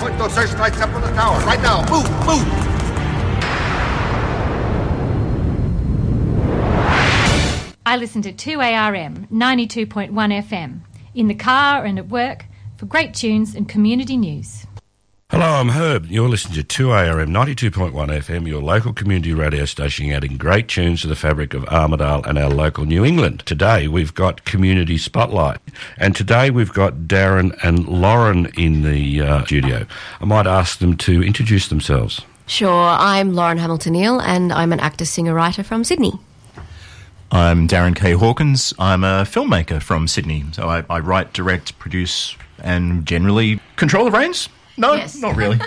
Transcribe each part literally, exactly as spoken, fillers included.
Put those searchlights up on the tower. Right now. Move, move. I listen to two A R M, ninety-two point one F M, in the car and at work for great tunes and community news. Hello, I'm Herb. You're listening to two A R M, ninety-two point one F M, your local community radio station adding great tunes to the fabric of Armidale and our local New England. Today we've got Community Spotlight, and today we've got Darren and Lauren in the uh, studio. I might ask them to introduce themselves. Sure, I'm Lauren Hamilton-Neal and I'm an actor, singer, writer from Sydney. I'm Darren K. Hawkins. I'm a filmmaker from Sydney, so I, I write, direct, produce and generally control the reins. No, yes. Not really.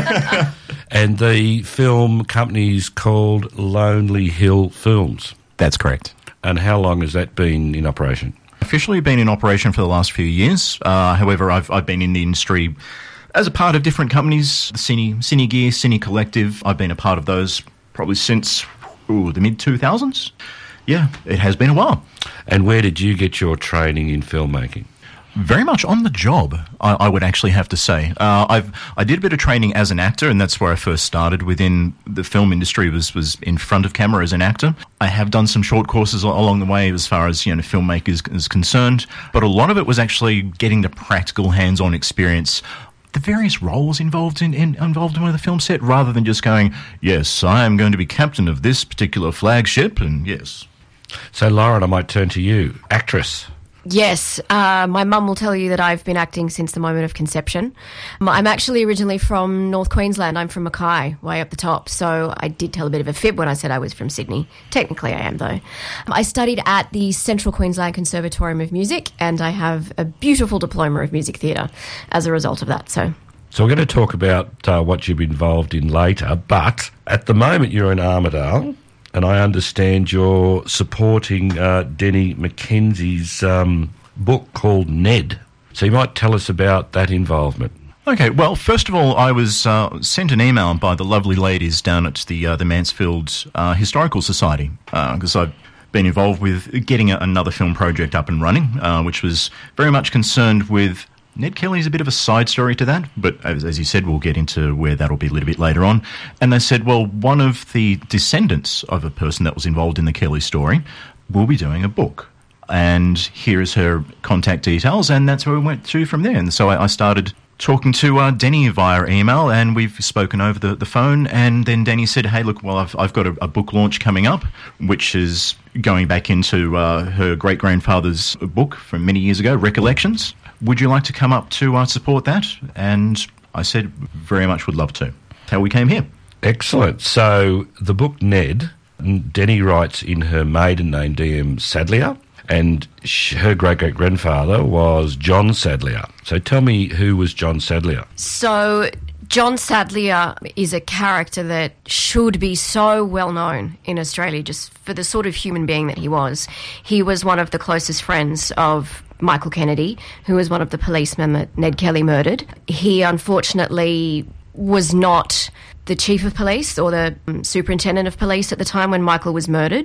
And the film company's called Lonely Hill Films. That's correct. And how long has that been in operation? Officially been in operation for the last few years. Uh, however, I've I've been in the industry as a part of different companies, the Cine, Cine Gear, Cine Collective. I've been a part of those probably since ooh, the mid two thousands. Yeah, it has been a while. And where did you get your training in filmmaking? Very much on the job, I, I would actually have to say. Uh, I've I did a bit of training as an actor, and that's where I first started within the film industry. Was was in front of camera as an actor. I have done some short courses along the way as far as you know filmmakers is concerned, but a lot of it was actually getting the practical, hands-on experience. The various roles involved in, in involved in one of the film set, rather than just going, yes, I am going to be captain of this particular flagship, and yes. So, Lauren, I might turn to you, actress. Yes, uh, my mum will tell you that I've been acting since the moment of conception. Um, I'm actually originally from North Queensland. I'm from Mackay, way up the top. So I did tell a bit of a fib when I said I was from Sydney. Technically I am, though. I studied at the Central Queensland Conservatorium of Music, and I have a beautiful diploma of music theatre as a result of that. So So we're going to talk about uh, what you've been involved in later, but at the moment you're in Armidale, and I understand you're supporting uh, Denny McKenzie's um, book called Ned. So you might tell us about that involvement. Okay, well, first of all, I was uh, sent an email by the lovely ladies down at the uh, the Mansfield uh, Historical Society, because uh, I've been involved with getting a, another film project up and running, uh, which was very much concerned with Ned Kelly's a bit of a side story to that, but as, as you said, we'll get into where that'll be a little bit later on. And they said, well, one of the descendants of a person that was involved in the Kelly story will be doing a book. And here is her contact details, and that's where we went to from there. And so I, I started talking to uh, Denny via email, and we've spoken over the, the phone, and then Denny said, hey, look, well, I've, I've got a, a book launch coming up, which is going back into uh, her great-grandfather's book from many years ago, Recollections. Would you like to come up to uh, support that? And I said, very much would love to. That's how we came here. Excellent. So the book Ned, Denny writes in her maiden name, D M Sadlier, and sh- her great-great-grandfather was John Sadlier. So tell me, who was John Sadlier? So John Sadlier is a character that should be so well known in Australia just for the sort of human being that he was. He was one of the closest friends of Michael Kennedy, who was one of the policemen that Ned Kelly murdered. He unfortunately was not the chief of police or the um, superintendent of police at the time when Michael was murdered.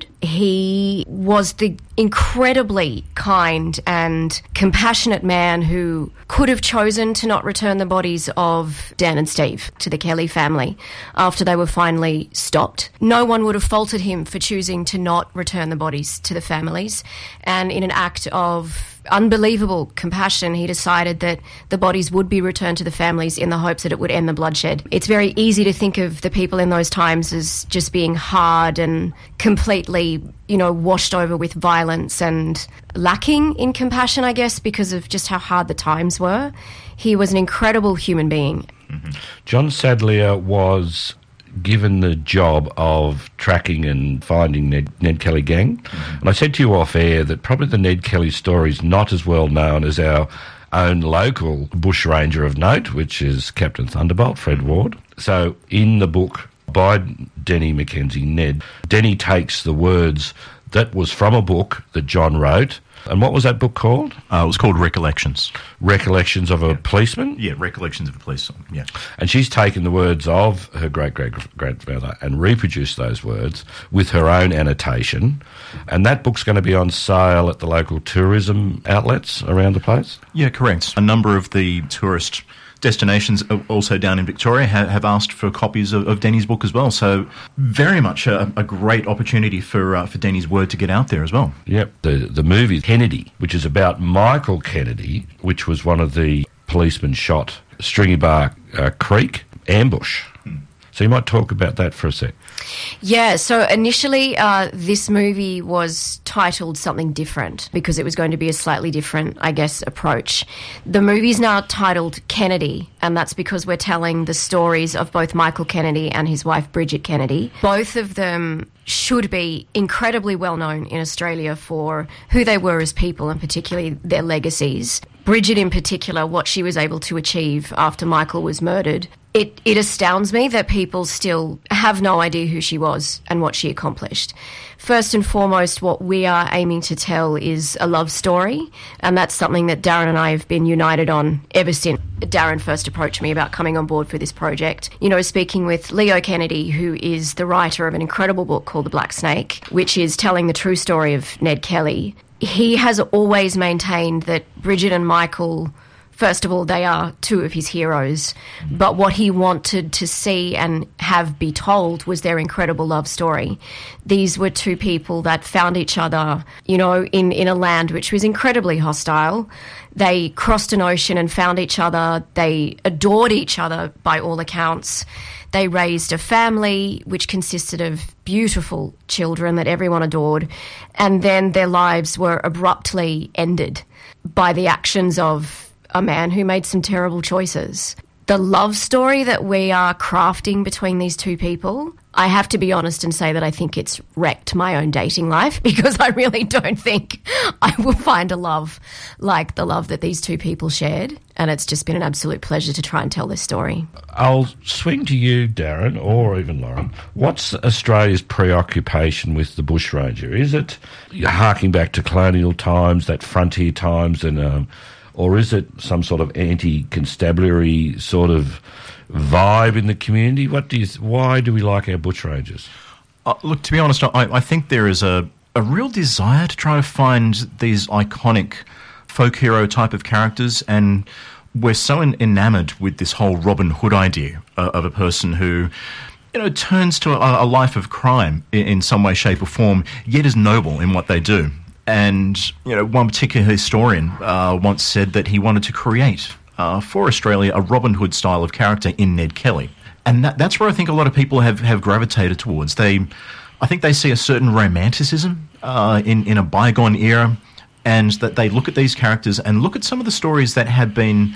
He was the incredibly kind and compassionate man who could have chosen to not return the bodies of Dan and Steve to the Kelly family after they were finally stopped. No one would have faulted him for choosing to not return the bodies to the families, and in an act of unbelievable compassion, he decided that the bodies would be returned to the families in the hopes that it would end the bloodshed. It's very easy to think of the people in those times as just being hard and completely, you know, washed over with violence and lacking in compassion, I guess, because of just how hard the times were. He was an incredible human being. Mm-hmm. John Sadlier was given the job of tracking and finding Ned, Ned Kelly gang. Mm-hmm. And I said to you off air that probably the Ned Kelly story is not as well known as our own local bushranger of note, which is Captain Thunderbolt, Fred Ward. So in the book by Denny McKenzie, Ned, Denny takes the words that was from a book that John wrote. And what was that book called? Uh, it was called Recollections. Recollections of a yeah. Policeman? Yeah, Recollections of a Policeman, yeah. And she's taken the words of her great-great-grandfather and reproduced those words with her own annotation. And that book's going to be on sale at the local tourism outlets around the place? Yeah, correct. A number of the tourist destinations also down in Victoria have, have asked for copies of, of Denny's book as well. So very much a, a great opportunity for uh, for Denny's word to get out there as well. Yep. The, the movie Kennedy, which is about Michael Kennedy, which was one of the policemen shot Stringybark uh, Creek ambush. Hmm. So you might talk about that for a sec. Yeah, so initially uh, this movie was titled something different because it was going to be a slightly different, I guess, approach. The movie's now titled Kennedy, and that's because we're telling the stories of both Michael Kennedy and his wife Bridget Kennedy. Both of them should be incredibly well known in Australia for who they were as people and particularly their legacies. Bridget in particular, what she was able to achieve after Michael was murdered. It, it astounds me that people still have no idea who she was and what she accomplished. First and foremost, what we are aiming to tell is a love story, and that's something that Darren and I have been united on ever since Darren first approached me about coming on board for this project. You know, speaking with Leo Kennedy, who is the writer of an incredible book called The Black Snake, which is telling the true story of Ned Kelly, he has always maintained that Bridget and Michael, first of all, they are two of his heroes, but what he wanted to see and have be told was their incredible love story. These were two people that found each other, you know, in, in a land which was incredibly hostile. They crossed an ocean and found each other. They adored each other by all accounts. They raised a family which consisted of beautiful children that everyone adored, and then their lives were abruptly ended by the actions of a man who made some terrible choices. The love story that we are crafting between these two people, I have to be honest and say that I think it's wrecked my own dating life because I really don't think I will find a love like the love that these two people shared. And it's just been an absolute pleasure to try and tell this story. I'll swing to you, Darren, or even Lauren. What's Australia's preoccupation with the bushranger? Is it harking back to colonial times, that frontier times, and um, or is it some sort of anti-constabulary sort of vibe in the community? What do you? Why do we like our bushrangers? Uh, look, to be honest, I, I think there is a, a real desire to try to find these iconic folk hero type of characters, and we're so en- enamoured with this whole Robin Hood idea uh, of a person who, you know, turns to a, a life of crime in, in some way, shape or form, yet is noble in what they do. And, you know, one particular historian uh, once said that he wanted to create uh, for Australia a Robin Hood style of character in Ned Kelly. And that, that's where I think a lot of people have, have gravitated towards. They, I think they see a certain romanticism uh, in, in a bygone era, and that they look at these characters and look at some of the stories that have been,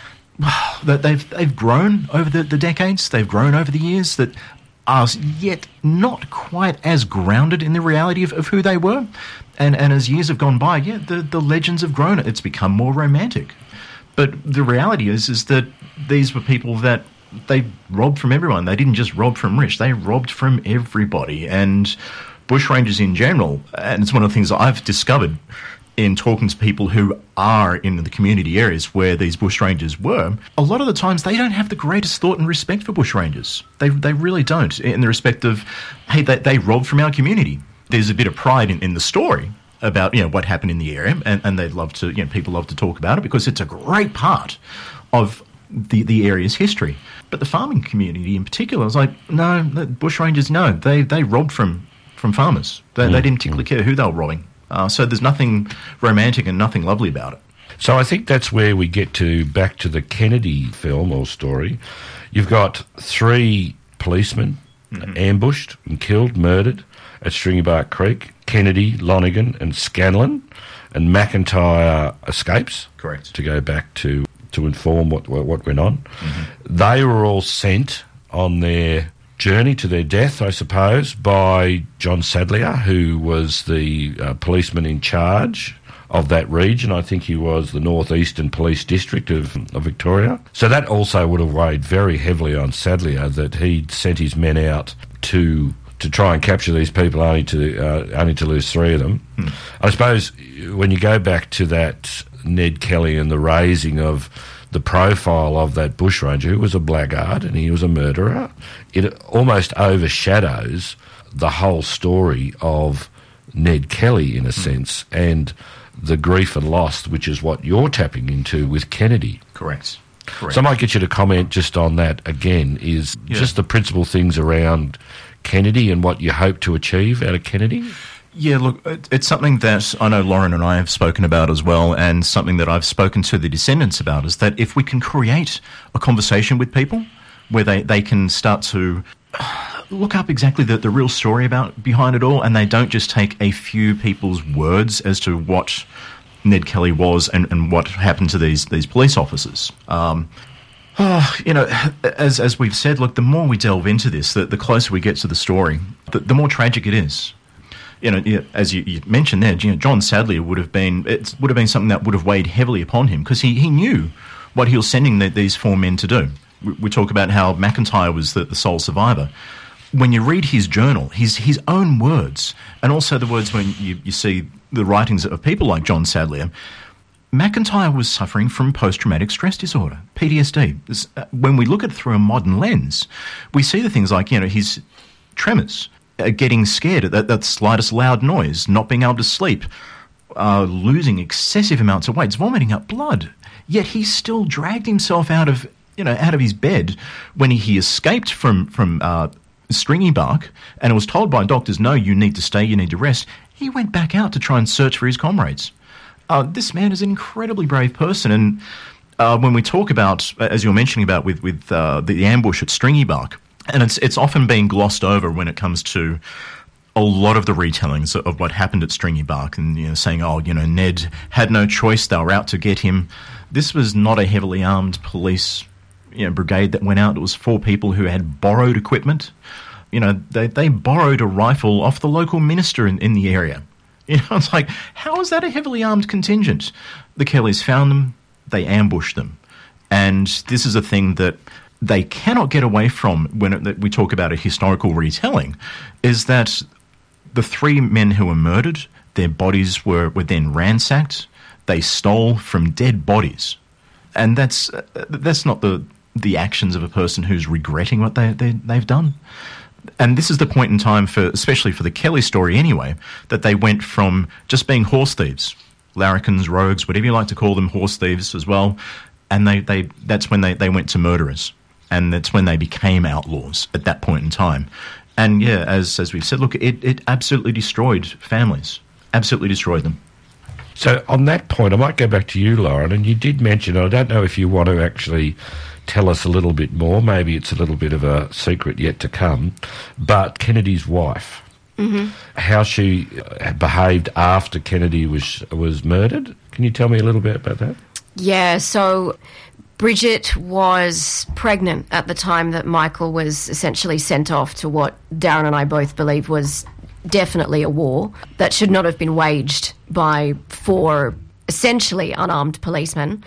that they've, they've grown over the, the decades, they've grown over the years, that are yet not quite as grounded in the reality of, of who they were. And and as years have gone by, yeah, the, the legends have grown. It's become more romantic. But the reality is is that these were people that they robbed from everyone. They didn't just rob from rich. They robbed from everybody. And bushrangers in general, and it's one of the things I've discovered in talking to people who are in the community areas where these bushrangers were, a lot of the times they don't have the greatest thought and respect for bushrangers. They they really don't, in the respect of, hey, they, they robbed from our community. There's a bit of pride in, in the story about, you know, what happened in the area, and, and they'd love to, you know, people love to talk about it because it's a great part of the, the area's history. But the farming community in particular was like, no, the bushrangers, no, they, they robbed from, from farmers. They, mm. they didn't particularly care who they were robbing. Uh, so there's nothing romantic and nothing lovely about it. So I think that's where we get to back to the Kennedy film or story. You've got three policemen mm-hmm. ambushed and killed, murdered at Stringybark Creek. Kennedy, Lonergan and Scanlon, and McIntyre escapes. Correct. To go back to, to inform what what went on. Mm-hmm. They were all sent on their journey to their death, I suppose, by John Sadlier, who was the uh, policeman in charge of that region. I think he was the North Eastern Police District of, of Victoria. So that also would have weighed very heavily on Sadlier, that he'd sent his men out to to try and capture these people, only to uh, only to lose three of them. Hmm. I suppose when you go back to that Ned Kelly and the raising of the profile of that bushranger, who was a blackguard and he was a murderer, it almost overshadows the whole story of Ned Kelly, in a hmm. sense, and the grief and loss, which is what you're tapping into with Kennedy. Correct. Correct. So I might get you to comment just on that again, is Yeah. just the principal things around Kennedy and what you hope to achieve out of Kennedy? Yeah, look, it, it's something that I know Lauren and I have spoken about as well, and something that I've spoken to the descendants about, is that if we can create a conversation with people where they, they can start to look up exactly the, the real story about behind it all, and they don't just take a few people's words as to what Ned Kelly was and, and what happened to these these police officers. Um, oh, you know, as as we've said, look, the more we delve into this, the, the closer we get to the story, the, the more tragic it is. You know, as you, you mentioned there, you know, John Sadlier would have been it would have been something that would have weighed heavily upon him, because he, he knew what he was sending the, these four men to do. We, we talk about how McIntyre was the, the sole survivor. When you read his journal, his his own words, and also the words when you, you see the writings of people like John Sadlier, McIntyre was suffering from post-traumatic stress disorder, P T S D. This, uh, when we look at it through a modern lens, we see the things like, you know, his tremors, uh, getting scared at that, that slightest loud noise, not being able to sleep, uh, losing excessive amounts of weight, vomiting up blood. Yet he still dragged himself out of, you know, out of his bed when he, he escaped from from uh, Stringy Bark and was told by doctors, no, you need to stay, you need to rest. He went back out to try and search for his comrades. Uh, this man is an incredibly brave person, and uh, when we talk about, as you're mentioning about with with uh, the ambush at Stringy Bark, and it's it's often being glossed over when it comes to a lot of the retellings of what happened at Stringy Bark, and you know, saying, oh, you know, Ned had no choice; they were out to get him. This was not a heavily armed police, you know, brigade that went out. It was four people who had borrowed equipment. You know, they, they borrowed a rifle off the local minister in, in the area. You know, it's like, how is that a heavily armed contingent? The Kellys found them, they ambushed them. And this is a thing that they cannot get away from when it, that we talk about a historical retelling, is that the three men who were murdered, their bodies were, were then ransacked. They stole from dead bodies. And that's uh, that's not the the actions of a person who's regretting what they, they, they've done. And this is the point in time, for especially for the Kelly story anyway, that they went from just being horse thieves, larrikins, rogues, whatever you like to call them, horse thieves as well, and they, they that's when they, they went to murderers. And that's when they became outlaws at that point in time. And yeah, as as we've said, look, it, it absolutely destroyed families, absolutely destroyed them. So on that point, I might go back to you, Lauren, and you did mention, I don't know if you want to actually tell us a little bit more, maybe it's a little bit of a secret yet to come, but Kennedy's wife, mm-hmm. how she behaved after Kennedy was was murdered. Can you tell me a little bit about that? Yeah, so Bridget was pregnant at the time that Michael was essentially sent off to what Darren and I both believe was definitely a war that should not have been waged by four essentially unarmed policemen.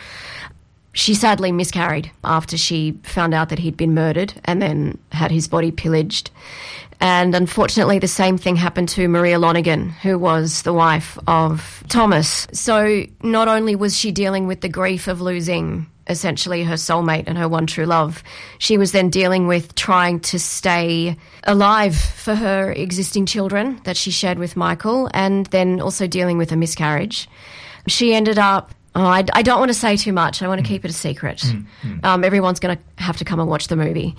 She sadly miscarried after she found out that he'd been murdered and then had his body pillaged. And unfortunately, the same thing happened to Maria Lonergan, who was the wife of Thomas. So not only was she dealing with the grief of losing essentially her soulmate and her one true love, she was then dealing with trying to stay alive for her existing children that she shared with Michael, and then also dealing with a miscarriage. She ended up Oh, I, I don't want to say too much. I want to keep it a secret. Mm-hmm. Um, everyone's going to have to come and watch the movie.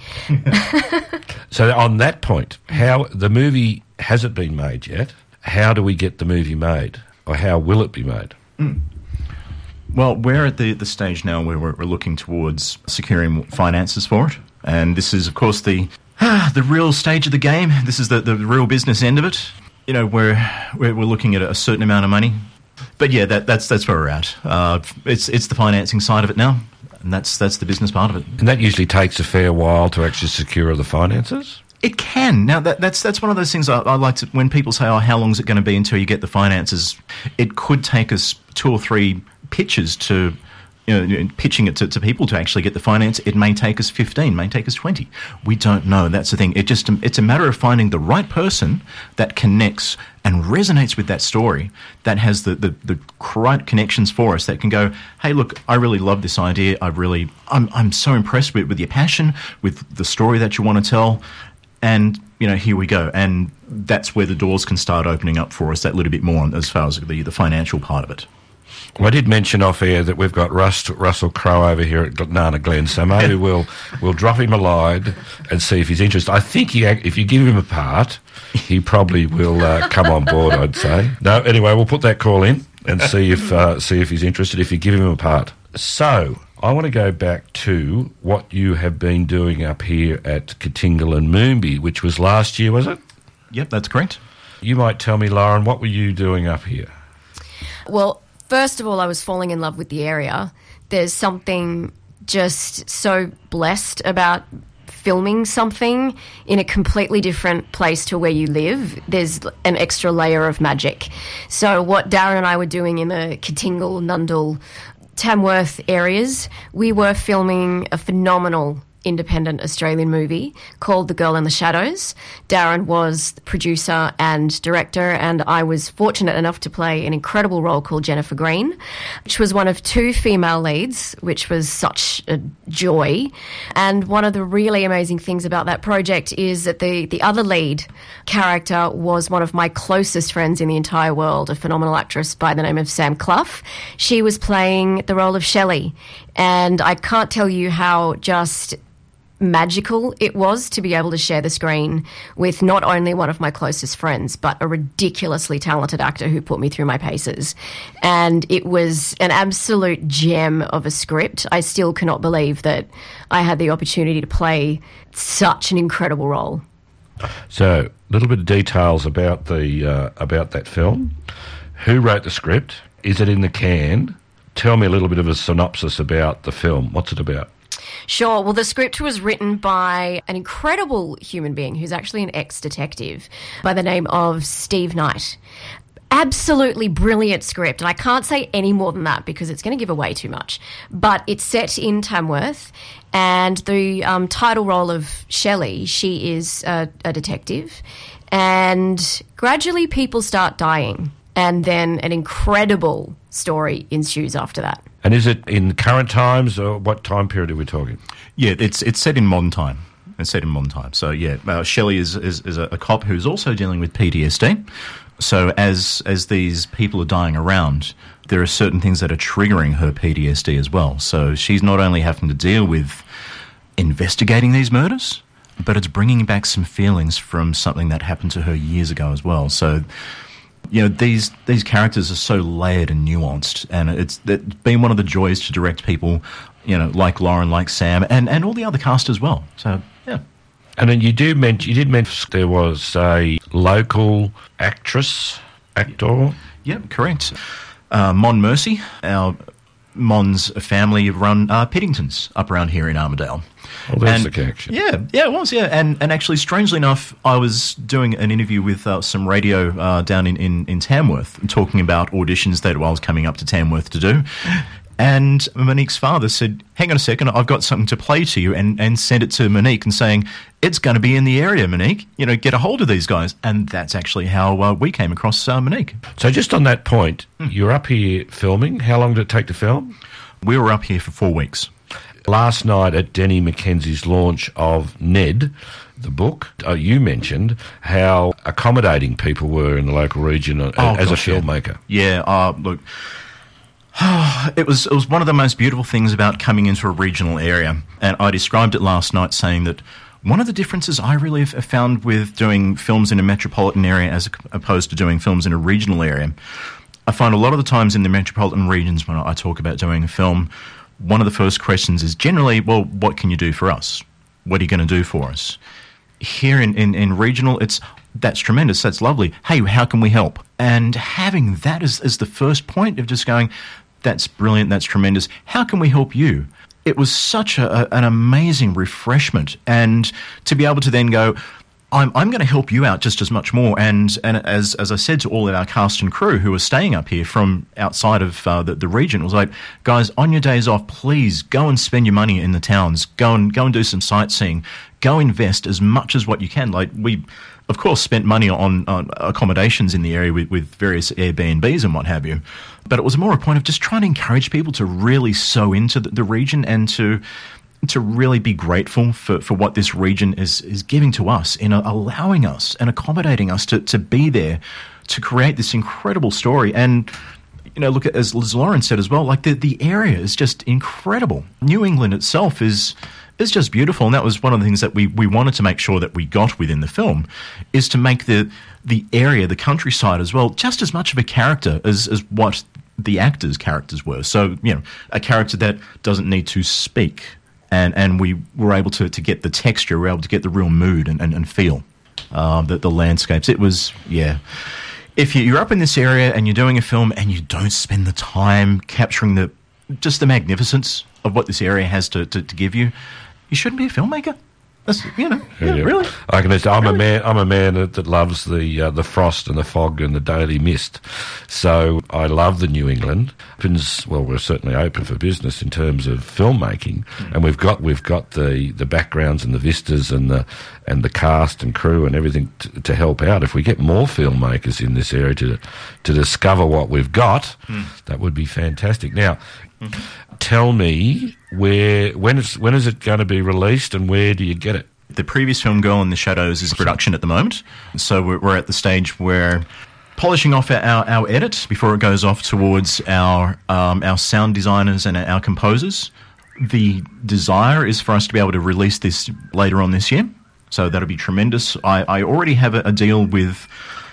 So on that point, how the movie hasn't been made yet. How do we get the movie made, or how will it be made? Mm. Well, we're at the, the stage now where we're, we're looking towards securing finances for it. And this is, of course, the ah, the real stage of the game. This is the, the real business end of it. You know, we're, we're, we're looking at a certain amount of money. But yeah, that, that's that's where we're at. Uh, it's it's the financing side of it now, and that's that's the business part of it. And that usually takes a fair while to actually secure the finances? It can. Now, that, that's that's one of those things I, I like to, when people say, oh, how long is it going to be until you get the finances? It could take us two or three pitches to, you know, pitching it to, to people to actually get the finance. It may take us fifteen, may take us twenty. We don't know. That's the thing. It just It's a matter of finding the right person that connects and resonates with that story, that has the, the, the right connections for us, that can go, hey, look, I really love this idea. I really, I'm I'm so impressed with, with your passion, with the story that you want to tell. And, you know, here we go. And that's where the doors can start opening up for us that little bit more as far as the, the financial part of it. Well, I did mention off air that we've got Rust, Russell Crowe over here at Nana Glen, so maybe we'll we'll drop him a line and see if he's interested. I think he, if you give him a part, he probably will uh, come on board, I'd say. No, anyway, we'll put that call in and see if uh, see if he's interested, if you give him a part. So, I want to go back to what you have been doing up here at Katingal and Moombi, which was last year, was it? Yep, that's correct. You might tell me, Lauren, what were you doing up here? Well, first of all, I was falling in love with the area. There's something just so blessed about filming something in a completely different place to where you live. There's an extra layer of magic. So what Darren and I were doing in the Katingal, Nundle, Tamworth areas, we were filming a phenomenal independent Australian movie called The Girl in the Shadows. Darren was the producer and director, and I was fortunate enough to play an incredible role called Jennifer Green, which was one of two female leads, which was such a joy. And one of the really amazing things about that project is that the, the other lead character was one of my closest friends in the entire world, a phenomenal actress by the name of Sam Clough. She was playing the role of Shelley, and I can't tell you how just magical it was to be able to share the screen with not only one of my closest friends, but a ridiculously talented actor who put me through my paces. And it was an absolute gem of a script. I still cannot believe that I had the opportunity to play such an incredible role. So, a little bit of details about the uh, about that film. Who wrote the script? Is it in the can? Tell me a little bit of a synopsis about the film. What's it about? Sure. Well, the script was written by an incredible human being who's actually an ex-detective by the name of Steve Knight. Absolutely brilliant script, and I can't say any more than that because it's going to give away too much. But it's set in Tamworth, and the um, title role of Shelley, she is a, a detective, and gradually people start dying, and then an incredible story ensues after that. And is it in current times, or what time period are we talking? Yeah, it's it's set in modern time. It's set in modern time. So, yeah, uh, Shelley is, is, is a, a cop who's also dealing with P T S D. So as as these people are dying around, there are certain things that are triggering her P T S D as well. So she's not only having to deal with investigating these murders, but it's bringing back some feelings from something that happened to her years ago as well. So, you know, these these characters are so layered and nuanced, and it's, it's been one of the joys to direct people, you know, like Lauren, like Sam, and, and all the other cast as well. So, yeah. And then you do mention, you did mention there was a local actress, actor. Yep, correct. Uh, Mon Mercy, our Mon's family run uh, Piddingtons up around here in Armidale. Well, there's and, the connection. Yeah, yeah, it was, yeah. And and actually, strangely enough, I was doing an interview with uh, some radio uh, down in, in, in Tamworth, talking about auditions that I was coming up to Tamworth to do. And Monique's father said, hang on a second, I've got something to play to you, and, and sent it to Monique and saying, it's going to be in the area, Monique. You know, get a hold of these guys. And that's actually how uh, we came across uh, Monique. So just on that point, mm. you're up here filming. How long did it take to film? We were up here for four weeks. Last night at Denny McKenzie's launch of Ned, the book, uh, you mentioned how accommodating people were in the local region uh, oh, as gosh, a filmmaker. Yeah, yeah uh, look... It was it was one of the most beautiful things about coming into a regional area, and I described it last night saying that one of the differences I really have found with doing films in a metropolitan area as opposed to doing films in a regional area, I find a lot of the times in the metropolitan regions when I talk about doing a film, one of the first questions is generally, well, what can you do for us? What are you going to do for us? Here in, in, in regional, it's that's tremendous, that's lovely. Hey, how can we help? And having that as, as the first point of just going, that's brilliant, that's tremendous. How can we help you? It was such a, a, an amazing refreshment. And to be able to then go, I'm, I'm going to help you out just as much more. And, and as as I said to all of our cast and crew who are staying up here from outside of uh, the, the region, it was like, guys, on your days off, please go and spend your money in the towns. Go and go and do some sightseeing. Go invest as much as what you can. Like we, of course, spent money on, on accommodations in the area with, with various Airbnbs and what have you. But it was more a point of just trying to encourage people to really sow into the, the region and to to really be grateful for, for what this region is, is giving to us in a, allowing us and accommodating us to, to be there to create this incredible story. And you know, look at, as, as Lauren said as well, like the, the area is just incredible. New England itself is is just beautiful, and that was one of the things that we, we wanted to make sure that we got within the film, is to make the the area, the countryside as well, just as much of a character as, as what the actors' characters were. So, you know, a character that doesn't need to speak, and, and we were able to, to get the texture, we were able to get the real mood and, and, and feel, uh, the, the landscapes. It was, yeah... If you're up in this area and you're doing a film and you don't spend the time capturing the just the magnificence of what this area has to, to, to give you, you shouldn't be a filmmaker. That's, you know, yeah, yeah. really. I can. I'm really? a man. I'm a man that, that loves the uh, the frost and the fog and the daily mist. So I love the New England. Well, we're certainly open for business in terms of filmmaking, mm. and we've got we've got the, the backgrounds and the vistas and the and the cast and crew and everything to, to help out. If we get more filmmakers in this area to to discover what we've got, mm. that would be fantastic. Now, mm-hmm. tell me where when is when is it going to be released and where do you get it? The previous film, Girl in the Shadows, is production at the moment. So we're, we're at the stage where polishing off our, our edit before it goes off towards our um, our sound designers and our composers. The desire is for us to be able to release this later on this year. So that'll be tremendous. I, I already have a, a deal with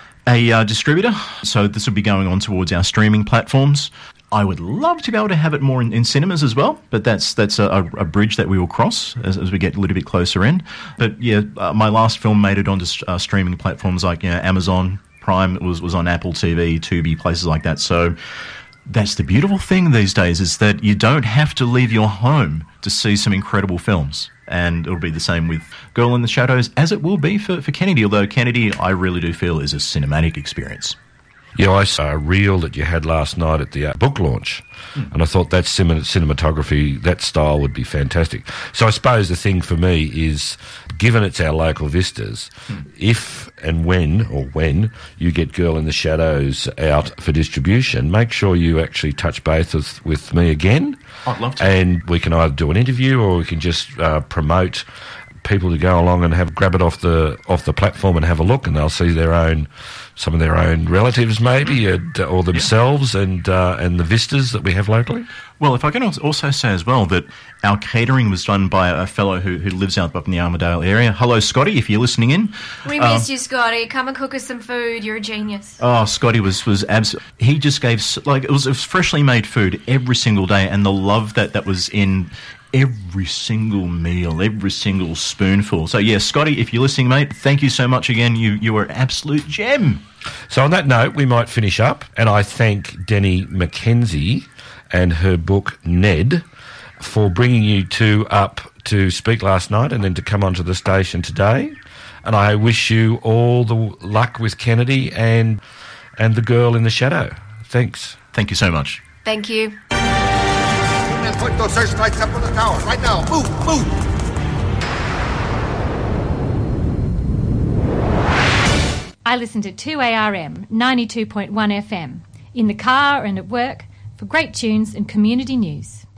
a uh, distributor, so this will be going on towards our streaming platforms. I would love to be able to have it more in, in cinemas as well, but that's that's a, a bridge that we will cross as, as we get a little bit closer in. But yeah, uh, my last film made it onto uh, streaming platforms like, you know, Amazon Prime. It was was on Apple T V, Tubi, places like that. So that's the beautiful thing these days, is that you don't have to leave your home to see some incredible films. And it'll be the same with Girl in the Shadows, as it will be for, for Kennedy, although Kennedy, I really do feel, is a cinematic experience. Yeah, I saw a reel that you had last night at the uh, book launch, mm. and I thought that cin- cinematography, that style would be fantastic. So I suppose the thing for me is, given it's our local vistas, mm. if and when, or when, you get Girl in the Shadows out for distribution, make sure you actually touch base with, with me again. I'd love to. And we can either do an interview or we can just uh, promote people to go along and have grab it off the off the platform and have a look, and they'll see their own some of their own relatives maybe, and, or themselves, yeah. and uh, and the vistas that we have locally. Well, if I can also say as well that our catering was done by a fellow who, who lives out up in the Armidale area. Hello, Scotty, if you're listening in. We um, miss you, Scotty. Come and cook us some food. You're a genius. Oh, Scotty was was abs- he just gave, like, it was, it was freshly made food every single day, and the love that that was in every single meal, every single spoonful. So, yeah, Scotty, if you're listening, mate, thank you so much again. You you were an absolute gem. So on that note, we might finish up, and I thank Denny McKenzie and her book, Ned, for bringing you two up to speak last night and then to come onto the station today. And I wish you all the luck with Kennedy and and the Girl in the Shadow. Thanks. Thank you so much. Thank you. Men, put those searchlights up on the tower. Right now. Move, move. I listen to two A R M, ninety-two point one F M, in the car and at work, for great tunes and community news.